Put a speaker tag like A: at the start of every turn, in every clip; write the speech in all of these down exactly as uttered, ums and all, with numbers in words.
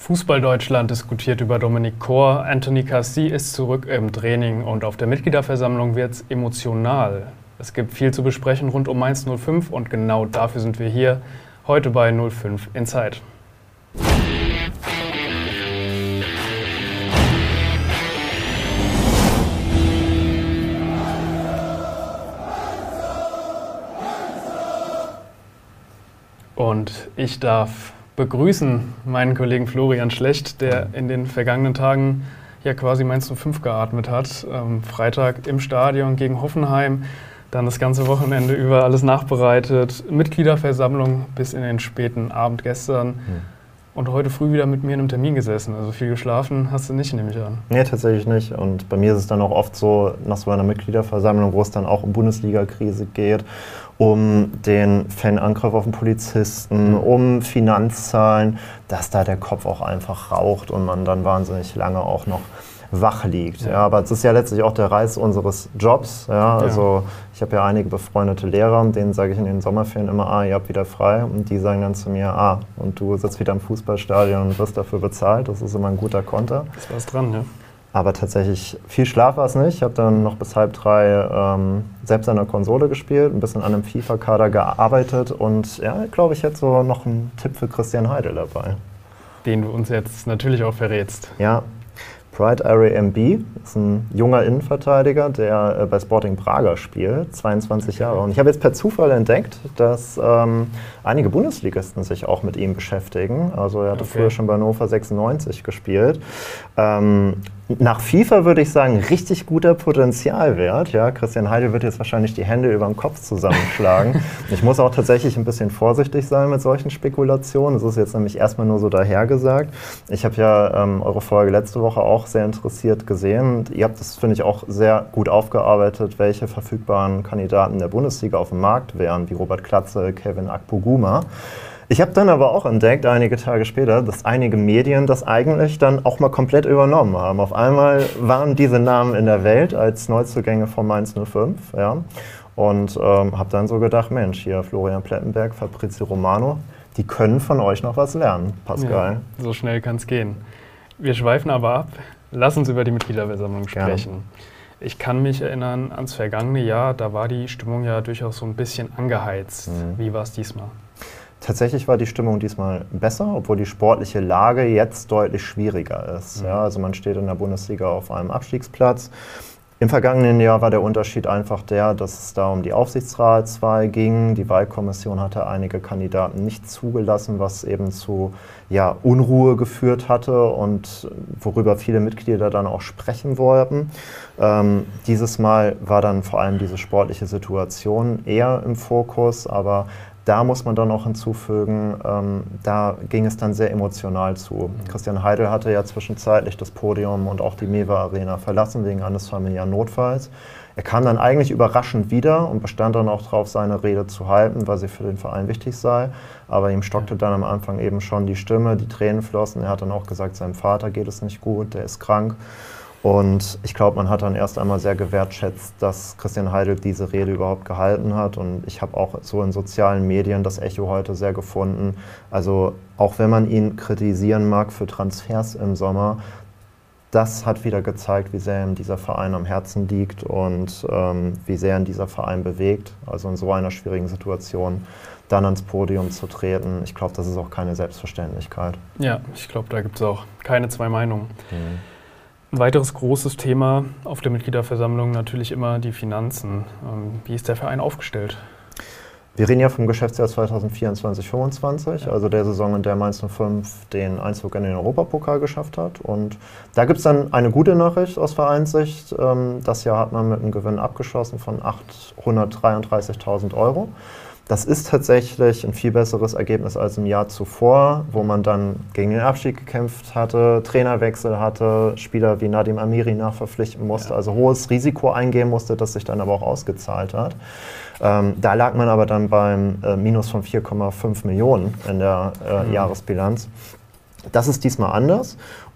A: Fußball-Deutschland diskutiert über Dominic Kor. Anthony Cassie ist zurück im Training und auf der Mitgliederversammlung wird es emotional. Es gibt viel zu besprechen rund um Mainz null fünf und genau dafür sind wir hier heute bei null fünf Inside. Und ich darf begrüßen meinen Kollegen Florian Schlecht, der in den vergangenen Tagen ja quasi Mainz null fünf geatmet hat. Ähm, Freitag im Stadion gegen Hoffenheim, dann das ganze Wochenende über alles nachbereitet, Mitgliederversammlung bis in den späten Abend gestern. Hm. Und heute früh wieder mit mir in einem Termin gesessen. Also viel geschlafen hast du nicht, nehme ich an.
B: Nee, tatsächlich nicht. Und bei mir ist es dann auch oft so, nach so einer Mitgliederversammlung, wo es dann auch um Bundesliga-Krise geht, um den Fanangriff auf den Polizisten, um Finanzzahlen, dass da der Kopf auch einfach raucht und man dann wahnsinnig lange auch noch wach liegt. Ja, aber es ist ja letztlich auch der Reiz unseres Jobs. Ja, also ja. Ich habe ja einige befreundete Lehrer, denen sage ich in den Sommerferien immer, ah, ihr habt wieder frei. Und die sagen dann zu mir, ah, und du sitzt wieder im Fußballstadion und wirst dafür bezahlt. Das ist immer ein guter Konter.
A: Ist was dran, ja.
B: Aber tatsächlich, viel Schlaf war es nicht. Ich habe dann noch bis halb drei ähm, selbst an der Konsole gespielt, ein bisschen an einem FIFA-Kader gearbeitet und ja, ich glaube, ich hätte so noch einen Tipp für Christian Heidel dabei.
A: Den du uns jetzt natürlich auch verrätst.
B: Ja, Pride Ari M B ist ein junger Innenverteidiger, der äh, bei Sporting Braga spielt, zweiundzwanzig Jahre. Und ich habe jetzt per Zufall entdeckt, dass ähm, einige Bundesligisten sich auch mit ihm beschäftigen. Also er hatte okay. früher schon bei Hannover sechsundneunzig gespielt. Ähm, Nach FIFA würde ich sagen, richtig guter Potenzialwert. Ja, Christian Heidel wird jetzt wahrscheinlich die Hände über den Kopf zusammenschlagen. Ich muss auch tatsächlich ein bisschen vorsichtig sein mit solchen Spekulationen. Das ist jetzt nämlich erstmal nur so dahergesagt. Ich habe ja ähm, eure Folge letzte Woche auch sehr interessiert gesehen. Und ihr habt das, finde ich, auch sehr gut aufgearbeitet, welche verfügbaren Kandidaten der Bundesliga auf dem Markt wären, wie Robert Klatze, Kevin Akpoguma. Ich habe dann aber auch entdeckt, einige Tage später, dass einige Medien das eigentlich dann auch mal komplett übernommen haben. Auf einmal waren diese Namen in der Welt als Neuzugänge von Mainz null fünf. Ja. Und ähm, habe dann so gedacht, Mensch, hier Florian Plettenberg, Fabrizio Romano, die können von euch noch was lernen, Pascal.
A: Ja, so schnell kann es gehen. Wir schweifen aber ab. Lass uns über die Mitgliederversammlung sprechen. Gerne. Ich kann mich erinnern ans vergangene Jahr, da war die Stimmung ja durchaus so ein bisschen angeheizt. Mhm. Wie war es diesmal?
B: Tatsächlich war die Stimmung diesmal besser, obwohl die sportliche Lage jetzt deutlich schwieriger ist. Mhm. Ja, also man steht in der Bundesliga auf einem Abstiegsplatz. Im vergangenen Jahr war der Unterschied einfach der, dass es da um die Aufsichtsratswahl ging. Die Wahlkommission hatte einige Kandidaten nicht zugelassen, was eben zu ja, Unruhe geführt hatte und worüber viele Mitglieder dann auch sprechen wollten. Ähm, dieses Mal war dann vor allem diese sportliche Situation eher im Fokus, aber da muss man dann auch hinzufügen, ähm, da ging es dann sehr emotional zu. Mhm. Christian Heidel hatte ja zwischenzeitlich das Podium und auch die Mewa Arena verlassen wegen eines familiären Notfalls. Er kam dann eigentlich überraschend wieder und bestand dann auch darauf, seine Rede zu halten, weil sie für den Verein wichtig sei. Aber ihm stockte dann am Anfang eben schon die Stimme, die Tränen flossen. Er hat dann auch gesagt, seinem Vater geht es nicht gut, der ist krank. Und ich glaube, man hat dann erst einmal sehr gewertschätzt, dass Christian Heidel diese Rede überhaupt gehalten hat. Und ich habe auch so in sozialen Medien das Echo heute sehr gefunden. Also auch wenn man ihn kritisieren mag für Transfers im Sommer, das hat wieder gezeigt, wie sehr ihm dieser Verein am Herzen liegt und ähm, wie sehr ihn dieser Verein bewegt. Also in so einer schwierigen Situation dann ans Podium zu treten. Ich glaube, das ist auch keine Selbstverständlichkeit.
A: Ja, ich glaube, da gibt es auch keine zwei Meinungen.
B: Mhm.
A: Ein weiteres großes Thema auf der Mitgliederversammlung natürlich immer die Finanzen. Wie ist der Verein aufgestellt?
B: Wir reden ja vom Geschäftsjahr zweitausendvierundzwanzig fünfundzwanzig, ja. Also der Saison, in der Mainz null fünf den Einzug in den Europapokal geschafft hat. Und da gibt es dann eine gute Nachricht aus Vereinssicht. Das Jahr hat man mit einem Gewinn abgeschlossen von achthundertdreiunddreißigtausend Euro. Das ist tatsächlich ein viel besseres Ergebnis als im Jahr zuvor, wo man dann gegen den Abstieg gekämpft hatte, Trainerwechsel hatte, Spieler wie Nadim Amiri nachverpflichten musste, ja. Also hohes Risiko eingehen musste, das sich dann aber auch ausgezahlt hat. Ähm, da lag man aber dann beim äh, Minus von vier Komma fünf Millionen in der äh, mhm. Jahresbilanz. Das ist diesmal anders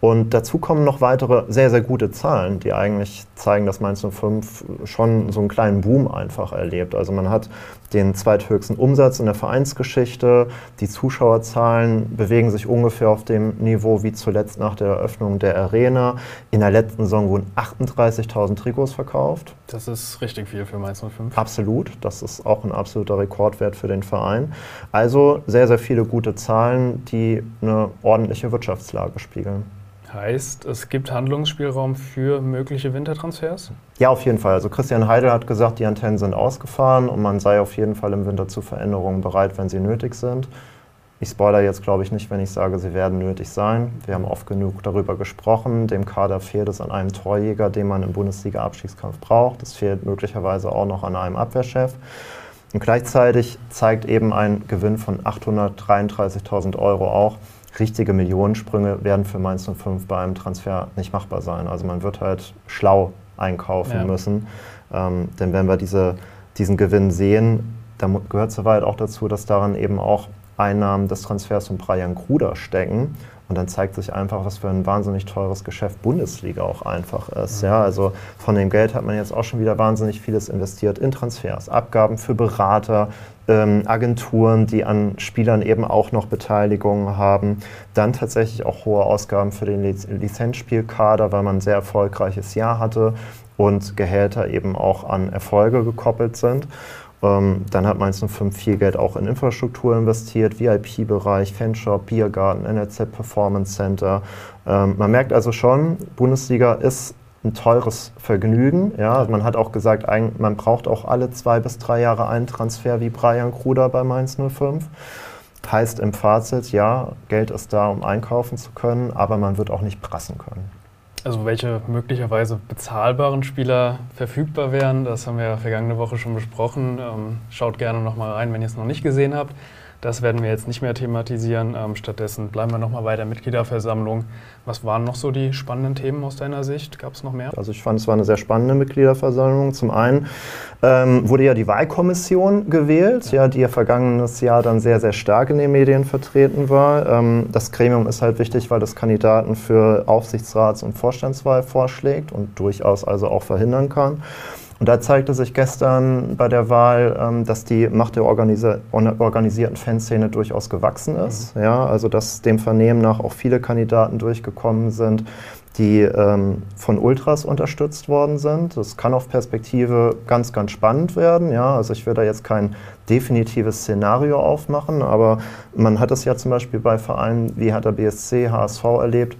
B: Und dazu kommen noch weitere sehr, sehr gute Zahlen, die eigentlich zeigen, dass Mainz null fünf schon so einen kleinen Boom einfach erlebt. Also man hat den zweithöchsten Umsatz in der Vereinsgeschichte. Die Zuschauerzahlen bewegen sich ungefähr auf dem Niveau wie zuletzt nach der Eröffnung der Arena. In der letzten Saison wurden achtunddreißigtausend Trikots verkauft.
A: Das ist richtig viel für Mainz null fünf.
B: Absolut. Das ist auch ein absoluter Rekordwert für den Verein. Also sehr, sehr viele gute Zahlen, die eine ordentliche Wirtschaftslage spiegeln.
A: Heißt, es gibt Handlungsspielraum für mögliche Wintertransfers?
B: Ja, auf jeden Fall. Also Christian Heidel hat gesagt, die Antennen sind ausgefahren und man sei auf jeden Fall im Winter zu Veränderungen bereit, wenn sie nötig sind. Ich spoilere jetzt, glaube ich, nicht, wenn ich sage, sie werden nötig sein. Wir haben oft genug darüber gesprochen. Dem Kader fehlt es an einem Torjäger, den man im Bundesliga-Abstiegskampf braucht. Es fehlt möglicherweise auch noch an einem Abwehrchef. Und gleichzeitig zeigt eben ein Gewinn von achthundertdreiunddreißigtausend Euro auch, richtige Millionensprünge werden für Mainz null fünf bei einem Transfer nicht machbar sein. Also man wird halt schlau einkaufen ja. müssen. Ähm, denn wenn wir diese, diesen Gewinn sehen, dann gehört soweit auch dazu, dass daran eben auch Einnahmen des Transfers von Brian Gruder stecken. Und dann zeigt sich einfach, was für ein wahnsinnig teures Geschäft Bundesliga auch einfach ist. Mhm. Ja, also von dem Geld hat man jetzt auch schon wieder wahnsinnig vieles investiert in Transfers, Abgaben für Berater, ähm, Agenturen, die an Spielern eben auch noch Beteiligungen haben. Dann tatsächlich auch hohe Ausgaben für den Liz- Lizenzspielkader, weil man ein sehr erfolgreiches Jahr hatte und Gehälter eben auch an Erfolge gekoppelt sind. Ähm, dann hat Mainz null fünf viel Geld auch in Infrastruktur investiert, V I P-Bereich, Fanshop, Biergarten, N L Z Performance Center. Ähm, man merkt also schon, Bundesliga ist ein teures Vergnügen. Ja? Man hat auch gesagt, man braucht auch alle zwei bis drei Jahre einen Transfer wie Brian Gruder bei Mainz null fünf. Heißt im Fazit, ja, Geld ist da, um einkaufen zu können, aber man wird auch nicht prassen können.
A: Also welche möglicherweise bezahlbaren Spieler verfügbar wären, das haben wir ja vergangene Woche schon besprochen. Ähm, schaut gerne nochmal rein, wenn ihr es noch nicht gesehen habt. Das werden wir jetzt nicht mehr thematisieren. Ähm, stattdessen bleiben wir nochmal bei der Mitgliederversammlung. Was waren noch so die spannenden Themen aus deiner Sicht? Gab es noch mehr?
B: Also ich fand, es war eine sehr spannende Mitgliederversammlung. Zum einen ähm, wurde ja die Wahlkommission gewählt, ja. Ja, die ja vergangenes Jahr dann sehr, sehr stark in den Medien vertreten war. Ähm, das Gremium ist halt wichtig, weil das Kandidaten für Aufsichtsrats- und Vorstandswahl vorschlägt und durchaus also auch verhindern kann. Und da zeigte sich gestern bei der Wahl, dass die Macht der organisi- organisierten Fanszene durchaus gewachsen ist. Mhm. Ja, also dass dem Vernehmen nach auch viele Kandidaten durchgekommen sind, die ähm, von Ultras unterstützt worden sind. Das kann auf Perspektive ganz, ganz spannend werden. Ja, also ich will da jetzt kein definitives Szenario aufmachen, aber man hat es ja zum Beispiel bei Vereinen wie Hertha B S C, H S V erlebt,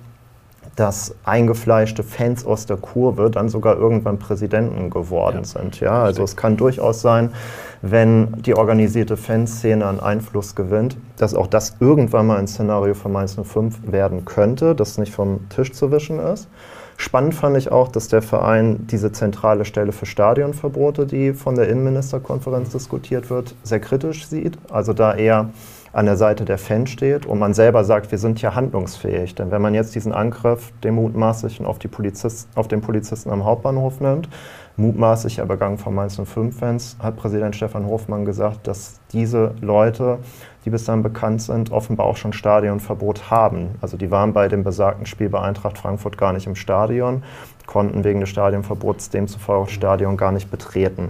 B: dass eingefleischte Fans aus der Kurve dann sogar irgendwann Präsidenten geworden ja. sind. Ja, also es kann durchaus sein, wenn die organisierte Fanszene an Einfluss gewinnt, dass auch das irgendwann mal ein Szenario für Mainz null fünf werden könnte, das nicht vom Tisch zu wischen ist. Spannend fand ich auch, dass der Verein diese zentrale Stelle für Stadionverbote, die von der Innenministerkonferenz diskutiert wird, sehr kritisch sieht. Also da eher an der Seite der Fans steht und man selber sagt, wir sind ja handlungsfähig. Denn wenn man jetzt diesen Angriff, den mutmaßlichen, auf, die Polizist, auf den Polizisten am Hauptbahnhof nimmt, mutmaßlicher Begang von Mainz null fünf-Fans, hat Präsident Stefan Hofmann gesagt, dass diese Leute, die bis dann bekannt sind, offenbar auch schon Stadionverbot haben. Also die waren bei dem besagten Spiel bei Eintracht Frankfurt gar nicht im Stadion, konnten wegen des Stadionverbots demzufolge das Stadion gar nicht betreten.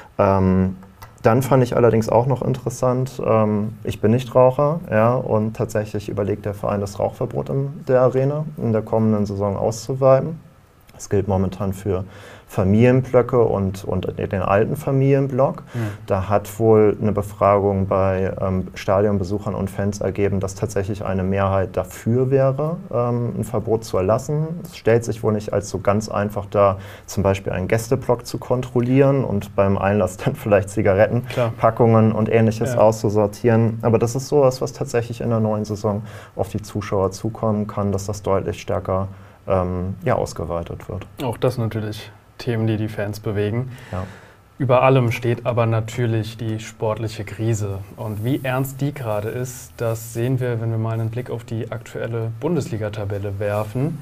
B: Ähm, Dann fand ich allerdings auch noch interessant, ähm, ich bin Nichtraucher, ja, und tatsächlich überlegt der Verein, das Rauchverbot in der Arena in der kommenden Saison auszuweiten. Das gilt momentan für Familienblöcke und, und den alten Familienblock. Mhm. Da hat wohl eine Befragung bei ähm, Stadionbesuchern und Fans ergeben, dass tatsächlich eine Mehrheit dafür wäre, ähm, ein Verbot zu erlassen. Es stellt sich wohl nicht als so ganz einfach dar, zum Beispiel einen Gästeblock zu kontrollieren und beim Einlass dann vielleicht Zigarettenpackungen und Ähnliches ja. auszusortieren. Aber das ist sowas, was tatsächlich in der neuen Saison auf die Zuschauer zukommen kann, dass das deutlich stärker ähm, ja, ausgeweitet wird.
A: Auch das natürlich Themen, die die Fans bewegen.
B: Ja.
A: Über allem steht aber natürlich die sportliche Krise. Und wie ernst die gerade ist, das sehen wir, wenn wir mal einen Blick auf die aktuelle Bundesliga-Tabelle werfen.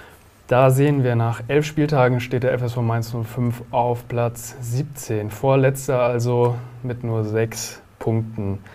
A: Da sehen wir, nach elf Spieltagen steht der F S V Mainz null fünf auf Platz siebzehn. Vorletzter also mit nur sechs Punkten.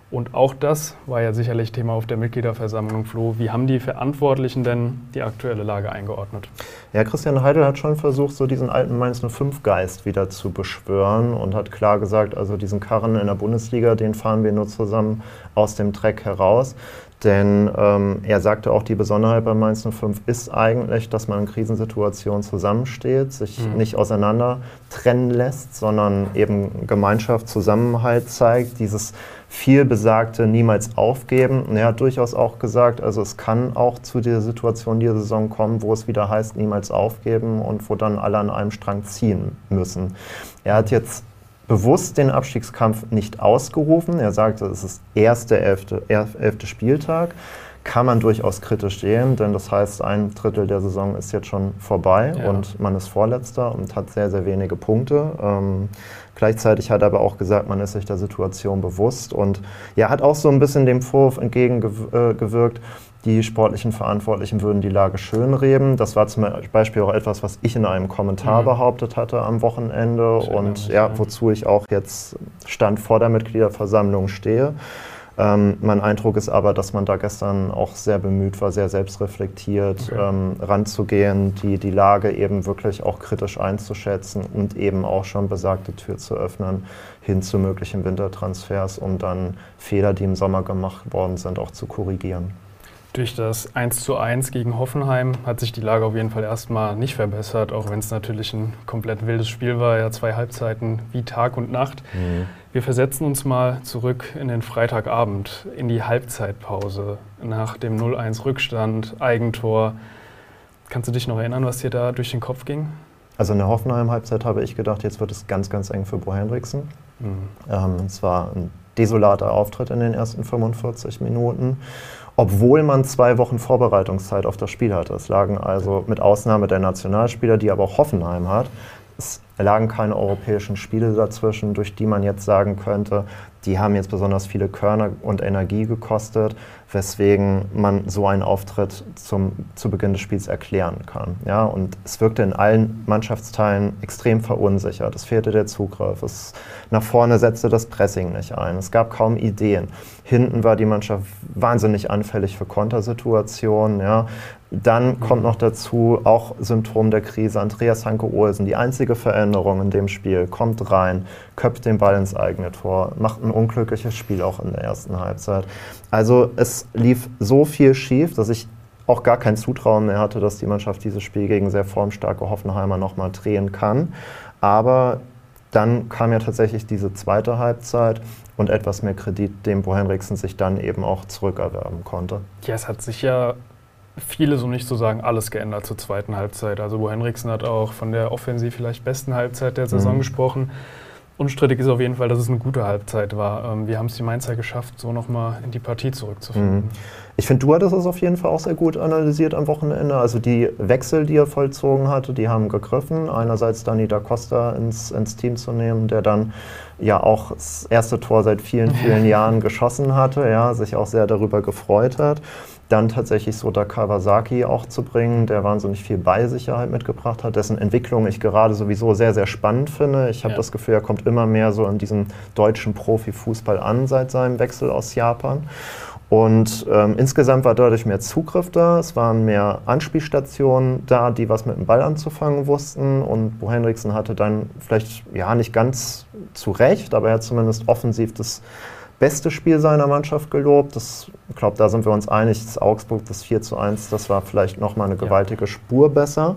A: Und auch das war ja sicherlich Thema auf der Mitgliederversammlung. Flo, wie haben die Verantwortlichen denn die aktuelle Lage eingeordnet?
B: Ja, Christian Heidel hat schon versucht, so diesen alten Mainz null fünf Geist wieder zu beschwören und hat klar gesagt, also diesen Karren in der Bundesliga, den fahren wir nur zusammen aus dem Dreck heraus. Denn ähm, er sagte auch, die Besonderheit bei Mainz null fünf ist eigentlich, dass man in Krisensituationen zusammensteht, sich mhm. nicht auseinander trennen lässt, sondern eben Gemeinschaft, Zusammenhalt zeigt, dieses vielbesagte niemals aufgeben. Und er hat durchaus auch gesagt, also es kann auch zu dieser Situation dieser Saison kommen, wo es wieder heißt, niemals aufgeben und wo dann alle an einem Strang ziehen müssen. Er hat jetzt bewusst den Abstiegskampf nicht ausgerufen. Er sagte, es ist erst der elfte, elfte Spieltag. Kann man durchaus kritisch sehen, denn das heißt, ein Drittel der Saison ist jetzt schon vorbei ja. und man ist Vorletzter und hat sehr, sehr wenige Punkte. Ähm, gleichzeitig hat er aber auch gesagt, man ist sich der Situation bewusst und ja, hat auch so ein bisschen dem Vorwurf entgegengewirkt, die sportlichen Verantwortlichen würden die Lage schönreden. Das war zum Beispiel auch etwas, was ich in einem Kommentar mhm. behauptet hatte am Wochenende Schön, und ja, wozu ich auch jetzt Stand vor der Mitgliederversammlung stehe. Ähm, mein Eindruck ist aber, dass man da gestern auch sehr bemüht war, sehr selbstreflektiert okay. ähm, ranzugehen, die, die Lage eben wirklich auch kritisch einzuschätzen und eben auch schon besagte Tür zu öffnen hin zu möglichen Wintertransfers, um dann Fehler, die im Sommer gemacht worden sind, auch zu korrigieren.
A: Durch das eins zu eins gegen Hoffenheim hat sich die Lage auf jeden Fall erstmal nicht verbessert, auch wenn es natürlich ein komplett wildes Spiel war, ja zwei Halbzeiten wie Tag und Nacht. Mhm. Wir versetzen uns mal zurück in den Freitagabend, in die Halbzeitpause nach dem null eins Rückstand, Eigentor. Kannst du dich noch erinnern, was dir da durch den Kopf ging?
B: Also in der Hoffenheim-Halbzeit habe ich gedacht, jetzt wird es ganz, ganz eng für Bo Henriksen. Mhm. Ähm, es war ein desolater Auftritt in den ersten fünfundvierzig Minuten. Obwohl man zwei Wochen Vorbereitungszeit auf das Spiel hatte. Es lagen also mit Ausnahme der Nationalspieler, die aber auch Hoffenheim hat, es lagen keine europäischen Spiele dazwischen, durch die man jetzt sagen könnte, die haben jetzt besonders viele Körner und Energie gekostet, weswegen man so einen Auftritt zum, zu Beginn des Spiels erklären kann. Ja, und es wirkte in allen Mannschaftsteilen extrem verunsichert. Es fehlte der Zugriff. Es, nach vorne setzte das Pressing nicht ein. Es gab kaum Ideen. Hinten war die Mannschaft wahnsinnig anfällig für Kontersituationen. Ja. Dann mhm. kommt noch dazu, auch Symptom der Krise, Andreas Hanke-Olsen, die einzige Veränderung in dem Spiel, kommt rein, köpft den Ball ins eigene Tor, macht ein unglückliches Spiel auch in der ersten Halbzeit. Also es lief so viel schief, dass ich auch gar kein Zutrauen mehr hatte, dass die Mannschaft dieses Spiel gegen sehr formstarke Hoffenheimer nochmal drehen kann. Aber dann kam ja tatsächlich diese zweite Halbzeit und etwas mehr Kredit, dem Bo Henriksen sich dann eben auch zurückerwerben konnte.
A: Ja, es hat sich ja viele, so nicht zu sagen, alles geändert zur zweiten Halbzeit. Also Bo Henriksen hat auch von der offensiv vielleicht besten Halbzeit der Saison mhm. gesprochen. Unstrittig ist auf jeden Fall, dass es eine gute Halbzeit war. Wir haben es die Mainzer geschafft, so nochmal in die Partie zurückzufinden.
B: Mhm. Ich finde, du hattest es auf jeden Fall auch sehr gut analysiert am Wochenende. Also die Wechsel, die er vollzogen hatte, die haben gegriffen. Einerseits Dani da Costa ins, ins Team zu nehmen, der dann ja auch das erste Tor seit vielen, vielen Jahren geschossen hatte, ja, sich auch sehr darüber gefreut hat. Dann tatsächlich Sota Kawasaki auch zu bringen, der wahnsinnig viel Beisicherheit mitgebracht hat, dessen Entwicklung ich gerade sowieso sehr, sehr spannend finde. Ich habe ja. das Gefühl, er kommt immer mehr so in diesem deutschen Profifußball an seit seinem Wechsel aus Japan. Und ähm, insgesamt war dadurch mehr Zugriff da, es waren mehr Anspielstationen da, die was mit dem Ball anzufangen wussten. Und Bo Henriksen hatte dann vielleicht, ja, nicht ganz zu Recht, aber er hat zumindest offensiv das beste Spiel seiner Mannschaft gelobt. Das, ich glaube, da sind wir uns einig, das Augsburg, das vier zu eins, das war vielleicht nochmal eine gewaltige ja. Spur besser.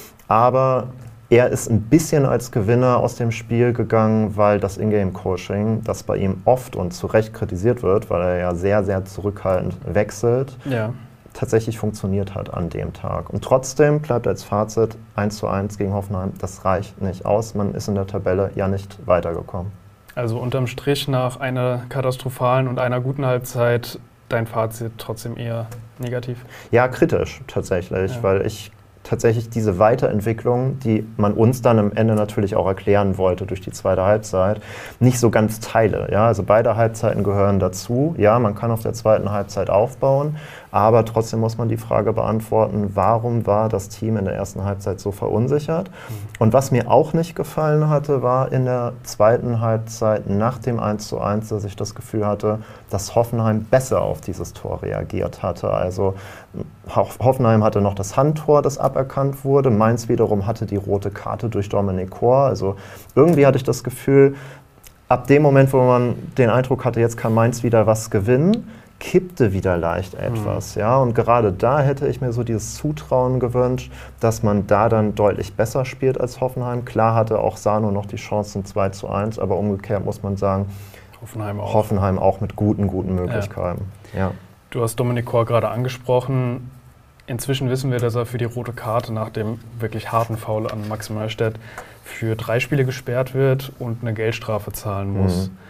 B: Aber er ist ein bisschen als Gewinner aus dem Spiel gegangen, weil das Ingame-Coaching, das bei ihm oft und zu Recht kritisiert wird, weil er ja sehr, sehr zurückhaltend wechselt, ja. tatsächlich funktioniert hat an dem Tag. Und trotzdem bleibt als Fazit eins zu eins gegen Hoffenheim, das reicht nicht aus. Man ist in der Tabelle ja nicht weitergekommen.
A: Also unterm Strich nach einer katastrophalen und einer guten Halbzeit dein Fazit trotzdem eher negativ?
B: Ja, kritisch tatsächlich, ja. weil ich tatsächlich diese Weiterentwicklung, die man uns dann am Ende natürlich auch erklären wollte durch die zweite Halbzeit, nicht so ganz teile. Ja, also beide Halbzeiten gehören dazu. Ja, man kann auf der zweiten Halbzeit aufbauen, Aber trotzdem muss man die Frage beantworten, warum war das Team in der ersten Halbzeit so verunsichert? Mhm. Und was mir auch nicht gefallen hatte, war in der zweiten Halbzeit nach dem eins zu eins, dass ich das Gefühl hatte, dass Hoffenheim besser auf dieses Tor reagiert hatte. Also Hoffenheim hatte noch das Handtor, das aberkannt wurde. Mainz wiederum hatte die rote Karte durch Dominik Kor. Also irgendwie hatte ich das Gefühl, ab dem Moment, wo man den Eindruck hatte, jetzt kann Mainz wieder was gewinnen, kippte wieder leicht etwas. Mhm. Ja? Und gerade da hätte ich mir so dieses Zutrauen gewünscht, dass man da dann deutlich besser spielt als Hoffenheim. Klar hatte auch Sano noch die Chance zum zwei zu eins, aber umgekehrt muss man sagen,
A: Hoffenheim auch,
B: Hoffenheim auch mit guten, guten Möglichkeiten. Ja. Ja.
A: Du hast Dominik Kor gerade angesprochen. Inzwischen wissen wir, dass er für die rote Karte nach dem wirklich harten Foul an Max Mörstedt für drei Spiele gesperrt wird und eine Geldstrafe zahlen muss. Mhm.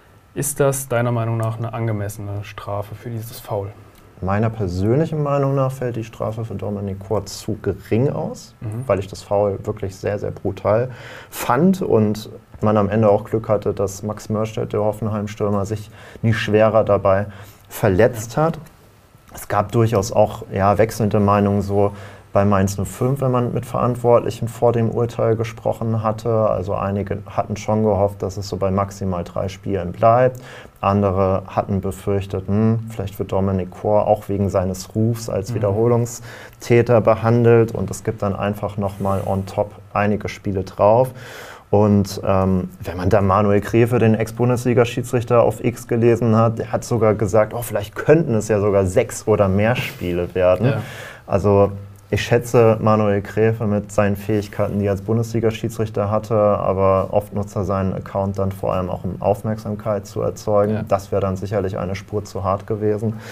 A: Ist das deiner Meinung nach eine angemessene Strafe für dieses Foul?
B: Meiner persönlichen Meinung nach fällt die Strafe für Dominik Kor zu gering aus, mhm. weil ich das Foul wirklich sehr, sehr brutal fand und man am Ende auch Glück hatte, dass Max Mörstedt, der Hoffenheim-Stürmer, sich nie schwerer dabei verletzt hat. Es gab durchaus auch ja, wechselnde Meinungen so bei Mainz null fünf, wenn man mit Verantwortlichen vor dem Urteil gesprochen hatte. Also einige hatten schon gehofft, dass es so bei maximal drei Spielen bleibt. Andere hatten befürchtet, hm, vielleicht wird Dominik Kor auch wegen seines Rufs als Wiederholungstäter behandelt und es gibt dann einfach nochmal on top einige Spiele drauf. Und ähm, wenn man da Manuel Gräfe, den Ex-Bundesliga-Schiedsrichter, auf X gelesen hat, der hat sogar gesagt, oh, vielleicht könnten es ja sogar sechs oder mehr Spiele werden. Ja. Also ich schätze Manuel Gräfe mit seinen Fähigkeiten, die er als Bundesliga-Schiedsrichter hatte, aber oft nutzt er seinen Account dann vor allem auch, um Aufmerksamkeit zu erzeugen. Ja. Das wäre dann sicherlich eine Spur zu hart gewesen.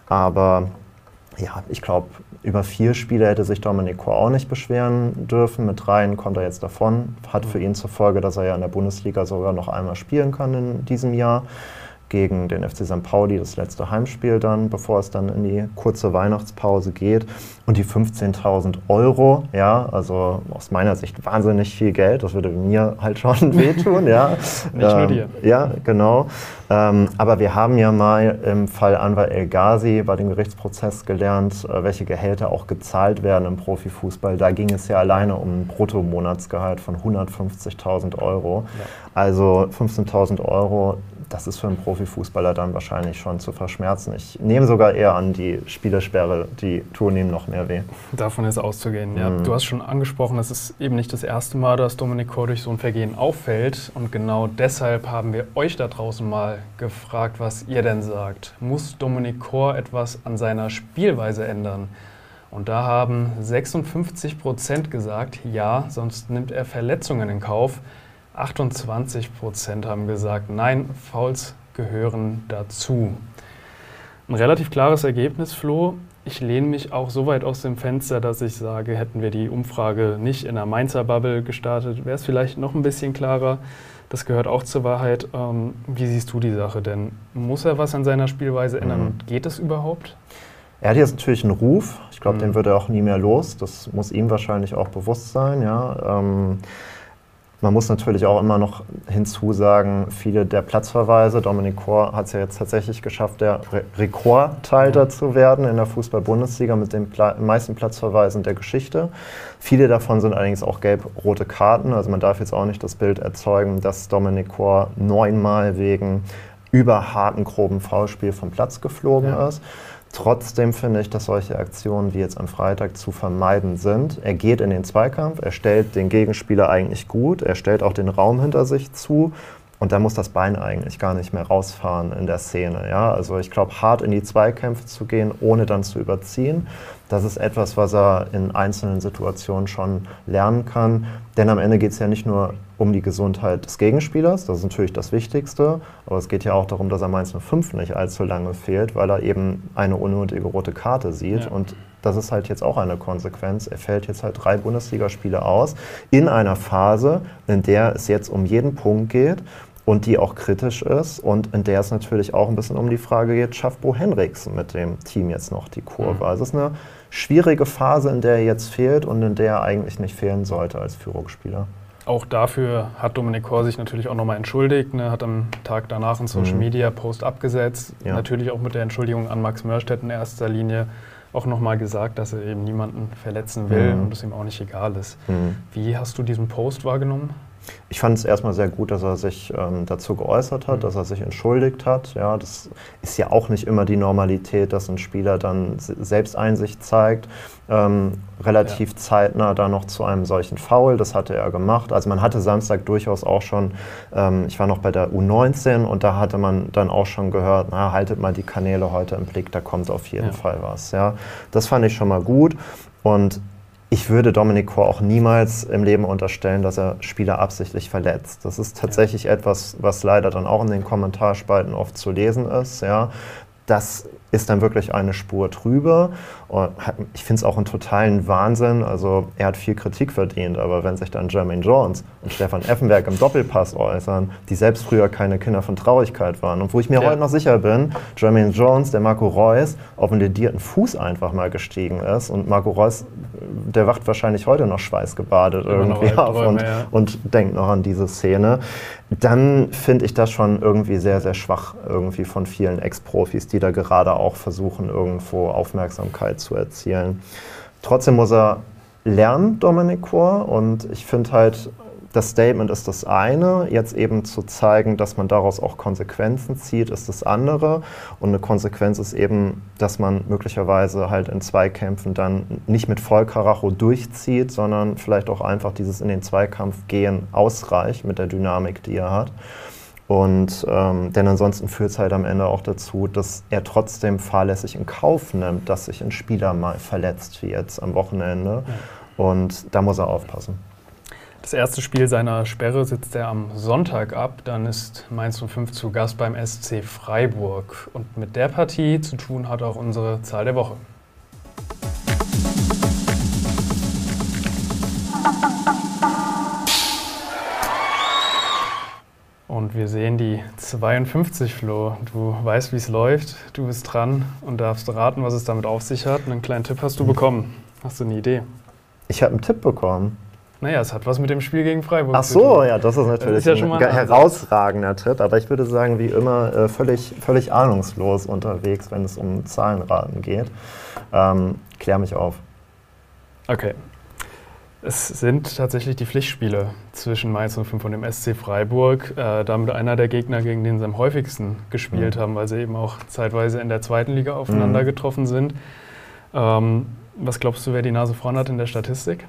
B: Aber ja, ich glaube, über vier Spiele hätte sich Dominik Kor auch nicht beschweren dürfen. Mit dreien kommt er jetzt davon. Hat für ihn zur Folge, dass er ja in der Bundesliga sogar noch einmal spielen kann in diesem Jahr. Gegen den F C Sankt Pauli, das letzte Heimspiel dann, bevor es dann in die kurze Weihnachtspause geht. Und die fünfzehntausend Euro, ja, also aus meiner Sicht wahnsinnig viel Geld, das würde mir halt schon wehtun, ja.
A: Nicht nur dir.
B: Ähm, ja, genau. Ähm, aber wir haben ja mal im Fall Anwar El Ghazi bei dem Gerichtsprozess gelernt, äh, welche Gehälter auch gezahlt werden im Profifußball. Da ging es ja alleine um ein Bruttomonatsgehalt von hundertfünfzigtausend Euro. Ja. Also fünfzehntausend Euro, das ist für einen Profifußballer dann wahrscheinlich schon zu verschmerzen. Ich nehme sogar eher an, die Spielersperre, die tun ihm noch mehr weh.
A: Davon ist auszugehen, ja. Mhm. Du hast schon angesprochen, es ist eben nicht das erste Mal, dass Dominik Kor durch so ein Vergehen auffällt. Und genau deshalb haben wir euch da draußen mal gefragt, was ihr denn sagt. Muss Dominik Kor etwas an seiner Spielweise ändern? Und da haben sechsundfünfzig Prozent gesagt, ja, sonst nimmt er Verletzungen in Kauf. achtundzwanzig Prozent haben gesagt, nein, Fouls gehören dazu. Ein relativ klares Ergebnis, Flo. Ich lehne mich auch so weit aus dem Fenster, dass ich sage, hätten wir die Umfrage nicht in der Mainzer Bubble gestartet, wäre es vielleicht noch ein bisschen klarer. Das gehört auch zur Wahrheit. Ähm, wie siehst du die Sache denn? Muss er was an seiner Spielweise ändern? Und geht es überhaupt?
B: Er hat jetzt natürlich einen Ruf. Ich glaube, mhm. den wird er auch nie mehr los. Das muss ihm wahrscheinlich auch bewusst sein, ja. Ähm, Man muss natürlich auch immer noch hinzusagen, viele der Platzverweise, Dominik Kor hat es ja jetzt tatsächlich geschafft, der Re- Rekordhalter ja. zu werden in der Fußball-Bundesliga mit den Pla- meisten Platzverweisen der Geschichte. Viele davon sind allerdings auch gelb-rote Karten, also man darf jetzt auch nicht das Bild erzeugen, dass Dominik Kor neunmal wegen überharten, groben Foulspiel vom Platz geflogen ja. ist. Trotzdem finde ich, dass solche Aktionen wie jetzt am Freitag zu vermeiden sind. Er geht in den Zweikampf, er stellt den Gegenspieler eigentlich gut, er stellt auch den Raum hinter sich zu und da muss das Bein eigentlich gar nicht mehr rausfahren in der Szene. Ja? Also ich glaube, hart in die Zweikämpfe zu gehen, ohne dann zu überziehen, das ist etwas, was er in einzelnen Situationen schon lernen kann. Denn am Ende geht es ja nicht nur um die Gesundheit des Gegenspielers, das ist natürlich das Wichtigste, aber es geht ja auch darum, dass er Mainz null fünf nicht allzu lange fehlt, weil er eben eine unnötige rote Karte sieht. Ja. Und das ist halt jetzt auch eine Konsequenz. Er fällt jetzt halt drei Bundesligaspiele aus, in einer Phase, in der es jetzt um jeden Punkt geht und die auch kritisch ist und in der es natürlich auch ein bisschen um die Frage geht, schafft Bo Henriksen mit dem Team jetzt noch die Kurve? Also es ist eine schwierige Phase, in der er jetzt fehlt und in der er eigentlich nicht fehlen sollte als Führungsspieler.
A: Auch dafür hat Dominik Kor sich natürlich auch nochmal entschuldigt, ne, hat am Tag danach einen Social-Media-Post abgesetzt, ja. natürlich auch mit der Entschuldigung an Max Mörstedt in erster Linie auch nochmal gesagt, dass er eben niemanden verletzen will mhm. und es ihm auch nicht egal ist. Mhm. Wie hast du diesen Post wahrgenommen?
B: Ich fand es erstmal sehr gut, dass er sich ähm, dazu geäußert hat, mhm. dass er sich entschuldigt hat. Ja, das ist ja auch nicht immer die Normalität, dass ein Spieler dann Selbsteinsicht zeigt. Ähm, relativ ja. zeitnah dann noch zu einem solchen Foul, das hatte er gemacht. Also man hatte Samstag durchaus auch schon, ähm, ich war noch bei der U neunzehn und da hatte man dann auch schon gehört, na, haltet mal die Kanäle heute im Blick, da kommt auf jeden ja. Fall was. Ja. Das fand ich schon mal gut und ich würde Dominik Kor auch niemals im Leben unterstellen, dass er Spieler absichtlich verletzt. Das ist tatsächlich ja. etwas, was leider dann auch in den Kommentarspalten oft zu lesen ist. Ja. Das ist dann wirklich eine Spur drüber. Und ich finde es auch einen totalen Wahnsinn. Also er hat viel Kritik verdient, aber wenn sich dann Jermaine Jones und Stefan Effenberg im Doppelpass äußern, die selbst früher keine Kinder von Traurigkeit waren und wo ich mir ja. heute noch sicher bin, Jermaine Jones, der Marco Reus, auf einen ledierten Fuß einfach mal gestiegen ist und Marco Reus, der wacht wahrscheinlich heute noch schweißgebadet ja, irgendwie auf und, ja. und denkt noch an diese Szene, dann finde ich das schon irgendwie sehr, sehr schwach irgendwie von vielen Ex-Profis, die da gerade auch versuchen, irgendwo Aufmerksamkeit zu erzielen. Trotzdem muss er lernen, Dominik Kor, und ich finde halt, das Statement ist das eine, jetzt eben zu zeigen, dass man daraus auch Konsequenzen zieht, ist das andere. Und eine Konsequenz ist eben, dass man möglicherweise halt in Zweikämpfen dann nicht mit Vollkaracho durchzieht, sondern vielleicht auch einfach dieses in den Zweikampf gehen ausreicht mit der Dynamik, die er hat. Und ähm, denn ansonsten führt es halt am Ende auch dazu, dass er trotzdem fahrlässig in Kauf nimmt, dass sich ein Spieler mal verletzt, wie jetzt am Wochenende. Ja. Und da muss er aufpassen.
A: Das erste Spiel seiner Sperre sitzt er am Sonntag ab. Dann ist Mainz null fünf zu Gast beim S C Freiburg. Und mit der Partie zu tun hat auch unsere Zahl der Woche. Und wir sehen die zweiundfünfzig, Flo. Du weißt, wie es läuft. Du bist dran und darfst raten, was es damit auf sich hat. Einen kleinen Tipp hast du bekommen. Hast du eine Idee?
B: Ich habe einen Tipp bekommen.
A: Naja, es hat was mit dem Spiel gegen Freiburg
B: Ach
A: zu tun.
B: Ach so, ja, das ist natürlich das ist ja ein, ein herausragender Tipp. Aber ich würde sagen, wie immer, äh, völlig, völlig ahnungslos unterwegs, wenn es um Zahlenraten geht. Ähm, klär mich auf.
A: Okay. Es sind tatsächlich die Pflichtspiele zwischen Mainz null fünf und dem S C Freiburg. Äh, damit einer der Gegner, gegen den sie am häufigsten gespielt mhm. haben, weil sie eben auch zeitweise in der zweiten Liga aufeinander mhm. getroffen sind. Ähm, was glaubst du, wer die Nase vorn hat in der Statistik?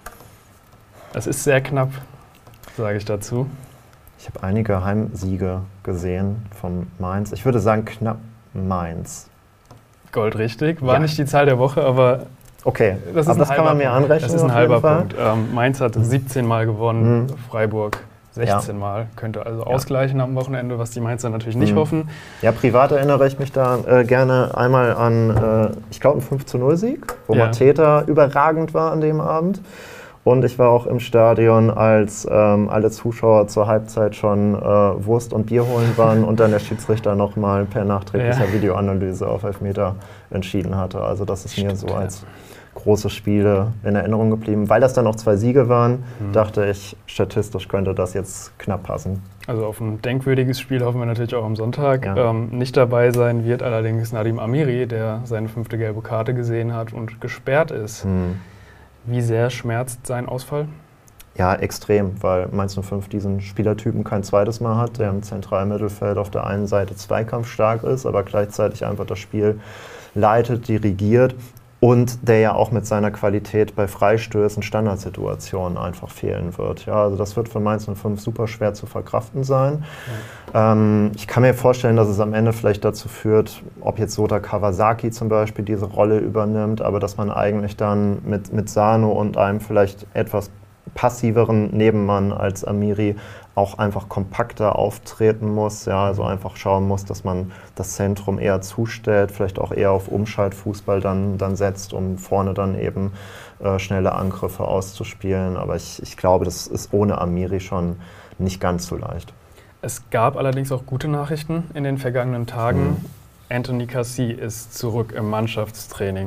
A: Es ist sehr knapp, sage ich dazu.
B: Ich habe einige Heimsiege gesehen von Mainz. Ich würde sagen knapp Mainz.
A: Goldrichtig. War ja. nicht die Zahl der Woche, aber
B: okay,
A: das, ist
B: aber das kann man mir anrechnen.
A: Das ist ein halber Punkt. Ähm, Mainz hat siebzehn Mal gewonnen, mhm. Freiburg sechzehn ja. Mal. Könnte also ja. ausgleichen am Wochenende, was die Mainzer natürlich nicht mhm. hoffen.
B: Ja, privat erinnere ich mich da äh, gerne einmal an, äh, ich glaube, einen fünf zu null Sieg, wo ja. Mateta überragend war an dem Abend. Und ich war auch im Stadion, als ähm, alle Zuschauer zur Halbzeit schon äh, Wurst und Bier holen waren und dann der Schiedsrichter nochmal per nachträglicher ja. Videoanalyse auf Elfmeter entschieden hatte. Also das ist Stimmt, mir so ja. als große Spiele in Erinnerung geblieben. Weil das dann auch zwei Siege waren, mhm. dachte ich, statistisch könnte das jetzt knapp passen.
A: Also auf ein denkwürdiges Spiel hoffen wir natürlich auch am Sonntag.
B: Ja.
A: Ähm, nicht dabei sein wird allerdings Nadim Amiri, der seine fünfte gelbe Karte gesehen hat und gesperrt ist. Mhm. Wie sehr schmerzt sein Ausfall?
B: Ja, extrem, weil Mainz null fünf diesen Spielertypen kein zweites Mal hat, der im zentralen Mittelfeld auf der einen Seite zweikampfstark ist, aber gleichzeitig einfach das Spiel leitet, dirigiert und der ja auch mit seiner Qualität bei Freistößen, Standardsituationen einfach fehlen wird. Ja, also das wird für Mainz null fünf super schwer zu verkraften sein. Ja. Ähm, ich kann mir vorstellen, dass es am Ende vielleicht dazu führt, ob jetzt Sota Kawasaki zum Beispiel diese Rolle übernimmt, aber dass man eigentlich dann mit, mit Sano und einem vielleicht etwas passiveren Nebenmann als Amiri auch einfach kompakter auftreten muss, ja, also einfach schauen muss, dass man das Zentrum eher zustellt, vielleicht auch eher auf Umschaltfußball dann, dann setzt, um vorne dann eben äh, schnelle Angriffe auszuspielen. Aber ich, ich glaube, das ist ohne Amiri schon nicht ganz so leicht.
A: Es gab allerdings auch gute Nachrichten in den vergangenen Tagen. Mhm. Anthony Cassie ist zurück im Mannschaftstraining.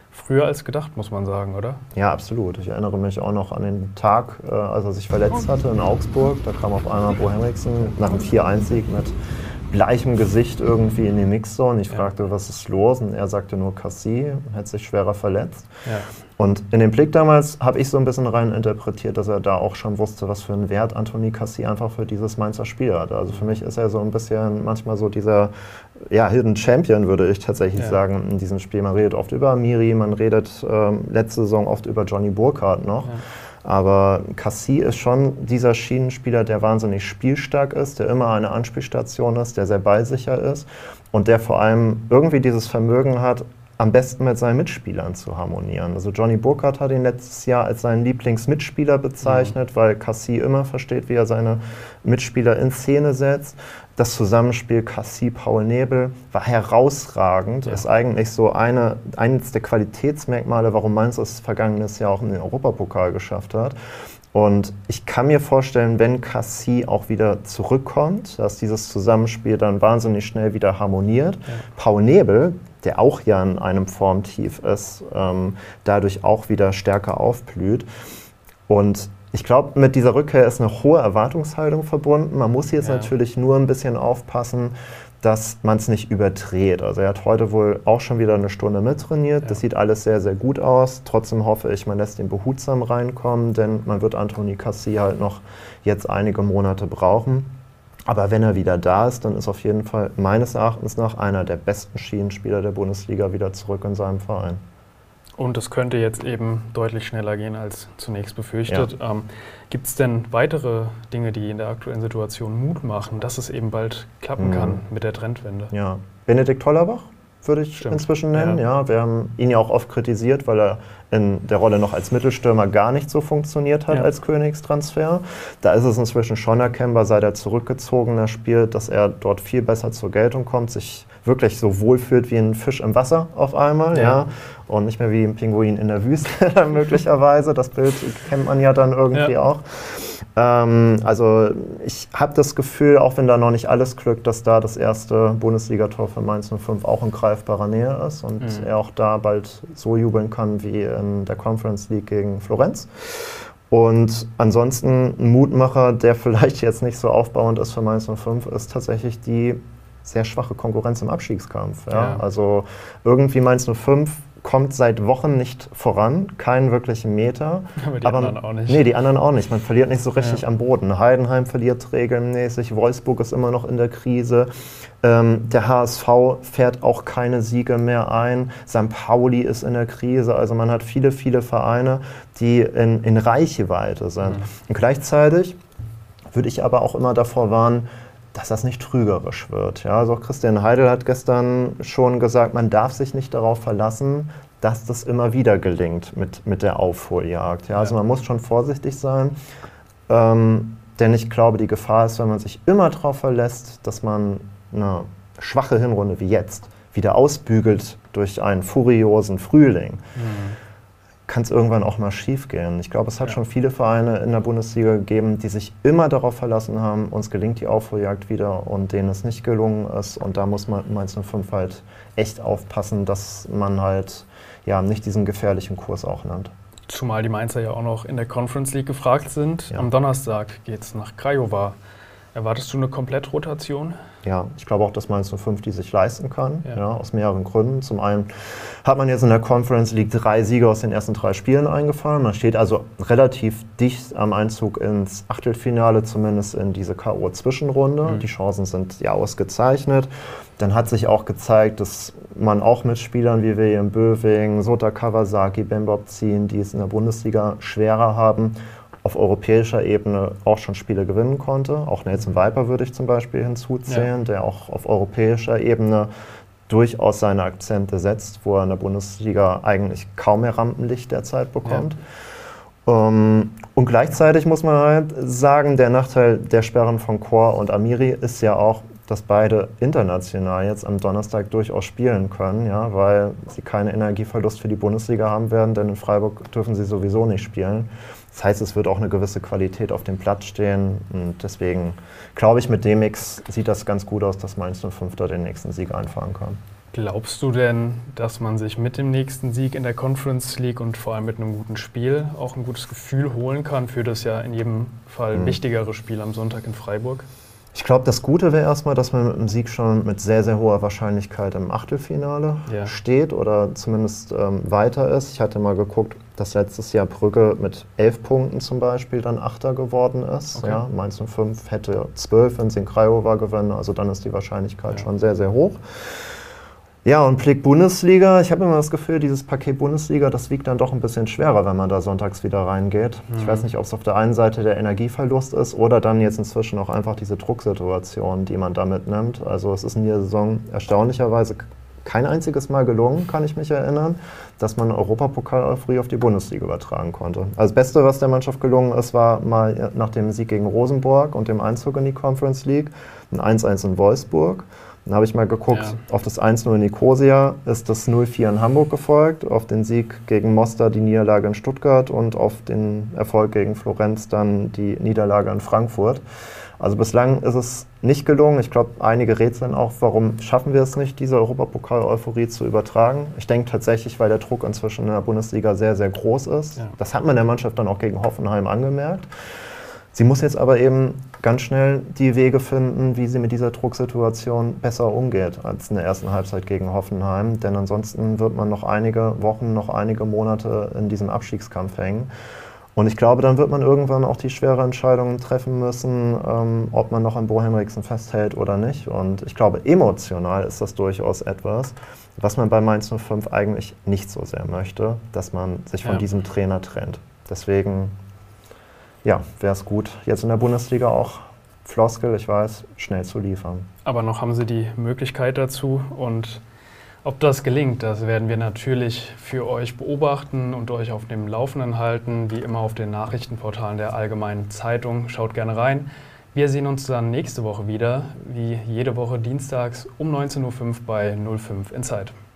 A: früher als gedacht, muss man sagen, oder?
B: Ja, absolut. Ich erinnere mich auch noch an den Tag, äh, als er sich verletzt hatte in Augsburg. Da kam auf einmal Bo Henriksen nach einem vier eins Sieg mit bleichem Gesicht irgendwie in die Mixzone. Ich ja. fragte, was ist los? Und er sagte nur Cassie, hat sich schwerer verletzt.
A: Ja.
B: Und in dem Blick damals habe ich so ein bisschen rein interpretiert, dass er da auch schon wusste, was für einen Wert Anthony Cassie einfach für dieses Mainzer Spiel hat. Also für mich ist er so ein bisschen manchmal so dieser ja, Hidden Champion, würde ich tatsächlich ja. sagen, in diesem Spiel. Man redet oft über Amiri, man redet ähm, letzte Saison oft über Johnny Burkhardt noch. Ja. Aber Cassie ist schon dieser Schienenspieler, der wahnsinnig spielstark ist, der immer eine Anspielstation ist, der sehr ballsicher ist und der vor allem irgendwie dieses Vermögen hat, am besten mit seinen Mitspielern zu harmonieren. Also Johnny Burkhardt hat ihn letztes Jahr als seinen Lieblingsmitspieler bezeichnet, mhm. weil Cassie immer versteht, wie er seine Mitspieler in Szene setzt. Das Zusammenspiel Cassie-Paul Nebel war herausragend, ja. ist eigentlich so eine, eines der Qualitätsmerkmale, warum Mainz es vergangenes Jahr auch in den Europapokal geschafft hat. Und ich kann mir vorstellen, wenn Cassie auch wieder zurückkommt, dass dieses Zusammenspiel dann wahnsinnig schnell wieder harmoniert. Ja. Paul Nebel, der auch ja in einem Formtief ist, ähm, dadurch auch wieder stärker aufblüht. Und ich glaube, mit dieser Rückkehr ist eine hohe Erwartungshaltung verbunden. Man muss jetzt ja. natürlich nur ein bisschen aufpassen, dass man es nicht überdreht. Also er hat heute wohl auch schon wieder eine Stunde mittrainiert. Ja. Das sieht alles sehr, sehr gut aus. Trotzdem hoffe ich, man lässt ihn behutsam reinkommen, denn man wird Anthony Cassie halt noch jetzt einige Monate brauchen. Aber wenn er wieder da ist, dann ist auf jeden Fall meines Erachtens nach einer der besten Schienenspieler der Bundesliga wieder zurück in seinem Verein.
A: Und es könnte jetzt eben deutlich schneller gehen als zunächst befürchtet. Ja. Ähm, Gibt es denn weitere Dinge, die in der aktuellen Situation Mut machen, dass es eben bald klappen mhm. kann mit der Trendwende?
B: Ja, Benedikt Hollerbach würde ich Stimmt. inzwischen nennen. Ja. Ja, wir haben ihn ja auch oft kritisiert, weil er in der Rolle noch als Mittelstürmer gar nicht so funktioniert hat ja. als Königstransfer. Da ist es inzwischen schon erkennbar, seit er zurückgezogener spielt, dass er dort viel besser zur Geltung kommt, sich wirklich so wohlfühlt wie ein Fisch im Wasser auf einmal, ja. ja. Und nicht mehr wie ein Pinguin in der Wüste möglicherweise. Das Bild kennt man ja dann irgendwie ja. auch. Ähm, also ich habe das Gefühl, auch wenn da noch nicht alles glückt, dass da das erste Bundesligator für Mainz null fünf auch in greifbarer Nähe ist und mhm. er auch da bald so jubeln kann wie in der Conference League gegen Florenz. Und ansonsten ein Mutmacher, der vielleicht jetzt nicht so aufbauend ist für Mainz null fünf, ist tatsächlich die sehr schwache Konkurrenz im Abstiegskampf. Ja? Ja. Also irgendwie Mainz null fünf kommt seit Wochen nicht voran, keinen wirklichen Meter.
A: Aber die aber, anderen auch nicht.
B: Nee, die anderen auch nicht. Man verliert nicht so richtig
A: ja.
B: am Boden. Heidenheim verliert regelmäßig, Wolfsburg ist immer noch in der Krise. Ähm, der H S V fährt auch keine Siege mehr ein. Sankt Pauli ist in der Krise. Also man hat viele, viele Vereine, die in, in Reichweite sind. Mhm. Und gleichzeitig würde ich aber auch immer davor warnen, dass das nicht trügerisch wird. Ja, also auch Christian Heidel hat gestern schon gesagt, man darf sich nicht darauf verlassen, dass das immer wieder gelingt mit, mit der Aufholjagd. Ja, also man muss schon vorsichtig sein, ähm, denn ich glaube, die Gefahr ist, wenn man sich immer darauf verlässt, dass man eine schwache Hinrunde wie jetzt wieder ausbügelt durch einen furiosen Frühling, mhm. kann es irgendwann auch mal schief gehen. Ich glaube, es hat ja. schon viele Vereine in der Bundesliga gegeben, die sich immer darauf verlassen haben, uns gelingt die Aufholjagd wieder und denen es nicht gelungen ist. Und da muss man Mainz null fünf halt echt aufpassen, dass man halt ja, nicht diesen gefährlichen Kurs auch nimmt.
A: Zumal die Mainzer ja auch noch in der Conference League gefragt sind. Ja. Am Donnerstag geht es nach Craiova. Erwartest du eine Komplettrotation?
B: Ja, ich glaube auch, dass Mainz null fünf die sich leisten kann,
A: ja.
B: Ja, aus mehreren Gründen. Zum einen hat man jetzt in der Conference League drei Siege aus den ersten drei Spielen eingefahren. Man steht also relativ dicht am Einzug ins Achtelfinale, zumindest in diese K O-Zwischenrunde. Mhm. Die Chancen sind ja ausgezeichnet. Dann hat sich auch gezeigt, dass man auch mit Spielern wie William Böwing, Sota Kawasaki, Ben Bobzien, die es in der Bundesliga schwerer haben, auf europäischer Ebene auch schon Spiele gewinnen konnte. Auch Nelson Viper würde ich zum Beispiel hinzuzählen, ja. der auch auf europäischer Ebene durchaus seine Akzente setzt, wo er in der Bundesliga eigentlich kaum mehr Rampenlicht derzeit bekommt. Ja. Um, und gleichzeitig muss man halt sagen, der Nachteil der Sperren von Chor und Amiri ist ja auch, dass beide international jetzt am Donnerstag durchaus spielen können, ja, weil sie keinen Energieverlust für die Bundesliga haben werden, denn in Freiburg dürfen sie sowieso nicht spielen. Das heißt, es wird auch eine gewisse Qualität auf dem Platz stehen und deswegen glaube ich, mit dem Mix sieht das ganz gut aus, dass Mainz null fünf da den nächsten Sieg einfahren kann.
A: Glaubst du denn, dass man sich mit dem nächsten Sieg in der Conference League und vor allem mit einem guten Spiel auch ein gutes Gefühl holen kann für das ja in jedem Fall mhm. wichtigere Spiel am Sonntag in Freiburg?
B: Ich glaube, das Gute wäre erstmal, dass man mit dem Sieg schon mit sehr, sehr hoher Wahrscheinlichkeit im Achtelfinale ja. steht oder zumindest ähm, weiter ist. Ich hatte mal geguckt, dass letztes Jahr Brügge mit elf Punkten zum Beispiel dann Achter geworden ist. Okay. Ja, Mainz null fünf hätte zwölf, wenn sie in Craiova gewinnen, also dann ist die Wahrscheinlichkeit ja. schon sehr, sehr hoch. Ja, und Blick Bundesliga, ich habe immer das Gefühl, dieses Paket Bundesliga, das wiegt dann doch ein bisschen schwerer, wenn man da sonntags wieder reingeht. Mhm. Ich weiß nicht, ob es auf der einen Seite der Energieverlust ist oder dann jetzt inzwischen auch einfach diese Drucksituation, die man da mitnimmt. Also es ist in der Saison erstaunlicherweise kein einziges Mal gelungen, kann ich mich erinnern, dass man Europapokal-Euphorie auf die Bundesliga übertragen konnte. Also das Beste, was der Mannschaft gelungen ist, war mal nach dem Sieg gegen Rosenborg und dem Einzug in die Conference League ein eins eins in Wolfsburg. Dann habe ich mal geguckt, ja. auf das eins null in Nicosia ist das null vier in Hamburg gefolgt, auf den Sieg gegen Mostar die Niederlage in Stuttgart und auf den Erfolg gegen Florenz dann die Niederlage in Frankfurt. Also bislang ist es nicht gelungen. Ich glaube, einige rätseln auch, warum schaffen wir es nicht, diese Europapokal-Euphorie zu übertragen. Ich denke tatsächlich, weil der Druck inzwischen in der Bundesliga sehr, sehr groß ist. Ja. Das hat man der Mannschaft dann auch gegen Hoffenheim angemerkt. Sie muss jetzt aber eben ganz schnell die Wege finden, wie sie mit dieser Drucksituation besser umgeht als in der ersten Halbzeit gegen Hoffenheim. Denn ansonsten wird man noch einige Wochen, noch einige Monate in diesem Abstiegskampf hängen. Und ich glaube, dann wird man irgendwann auch die schwere Entscheidung treffen müssen, ähm, ob man noch an Bo Henriksen festhält oder nicht. Und ich glaube, emotional ist das durchaus etwas, was man bei Mainz null fünf eigentlich nicht so sehr möchte, dass man sich von ja. diesem Trainer trennt. Deswegen ja, wäre es gut, jetzt in der Bundesliga auch, Floskel, ich weiß, schnell zu liefern.
A: Aber noch haben sie die Möglichkeit dazu und ob das gelingt, das werden wir natürlich für euch beobachten und euch auf dem Laufenden halten, wie immer auf den Nachrichtenportalen der Allgemeinen Zeitung. Schaut gerne rein. Wir sehen uns dann nächste Woche wieder, wie jede Woche dienstags um neunzehn Uhr fünf bei null fünf Inside.